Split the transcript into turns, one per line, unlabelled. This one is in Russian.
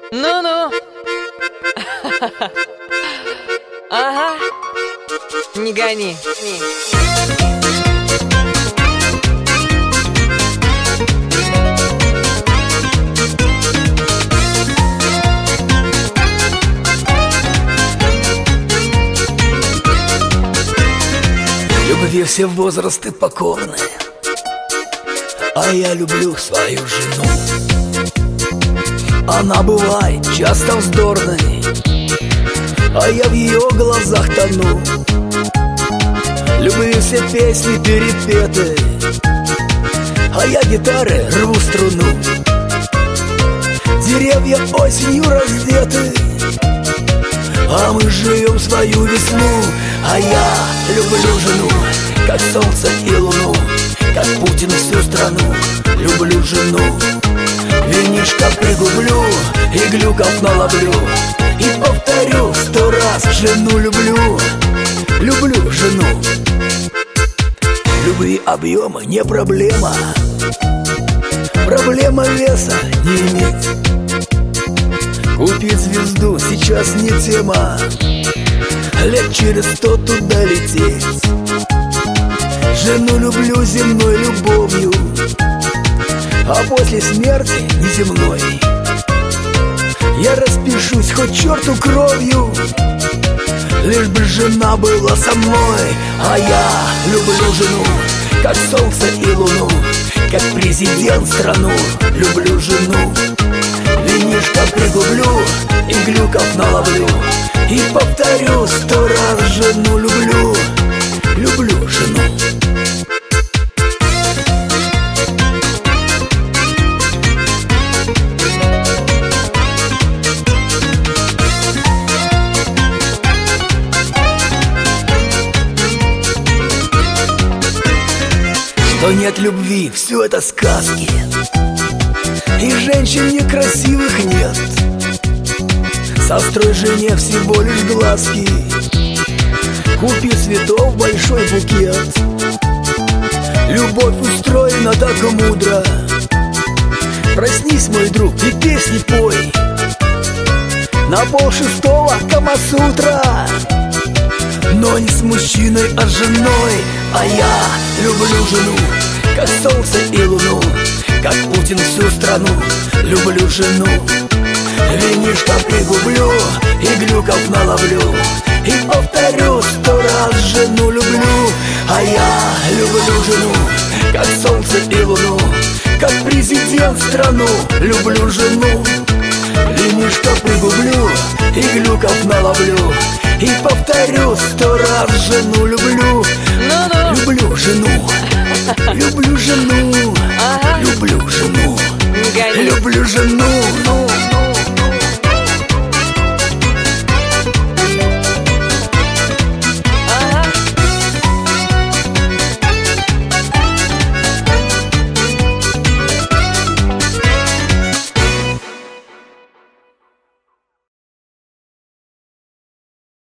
Ну-ну. Ага. Не гони.
Любви все возрасты покорны, а я люблю свою жену. Она бывает часто вздорной, а я в ее глазах тону. Любви все песни перепеты, а я гитары рву струну. Деревья осенью раздеты, а мы живем свою весну. А я люблю жену, как солнце и луну, как Путин всю страну. Люблю жену, винишко пригублю и глюков наловлю. И повторю 100 раз: жену люблю, люблю жену. Любви объема не проблема, проблема веса не иметь. Купить звезду сейчас не тема, лет через 100 туда лететь. Жену люблю земной любовью, а после смерти неземной я распишусь хоть черту кровью, лишь бы жена была со мной. А я люблю жену, как солнце и луну, как президент страну. Люблю жену, винишко пригублю и глюков наловлю. И повторю 100 раз: жену люблю, люблю жену. Что нет любви, все это сказки, и женщин некрасивых нет. Сострой жене всего лишь глазки, купи цветов большой букет. Любовь устроена так мудро, проснись, мой друг, и песни пой. На 5:30 Камасутра, но не с мужчиной, а с женой. А я люблю жену, как солнце и луну, как Путин всю страну. Люблю жену, винишко пригублю и глюков наловлю. И повторю 100 раз: жену люблю. А я люблю жену, как солнце и луну, как президент страну. Люблю жену, винишко пригублю и глюков наловлю. И повторю 100 раз: жену люблю. Люблю жену, люблю жену, люблю жену, люблю жену.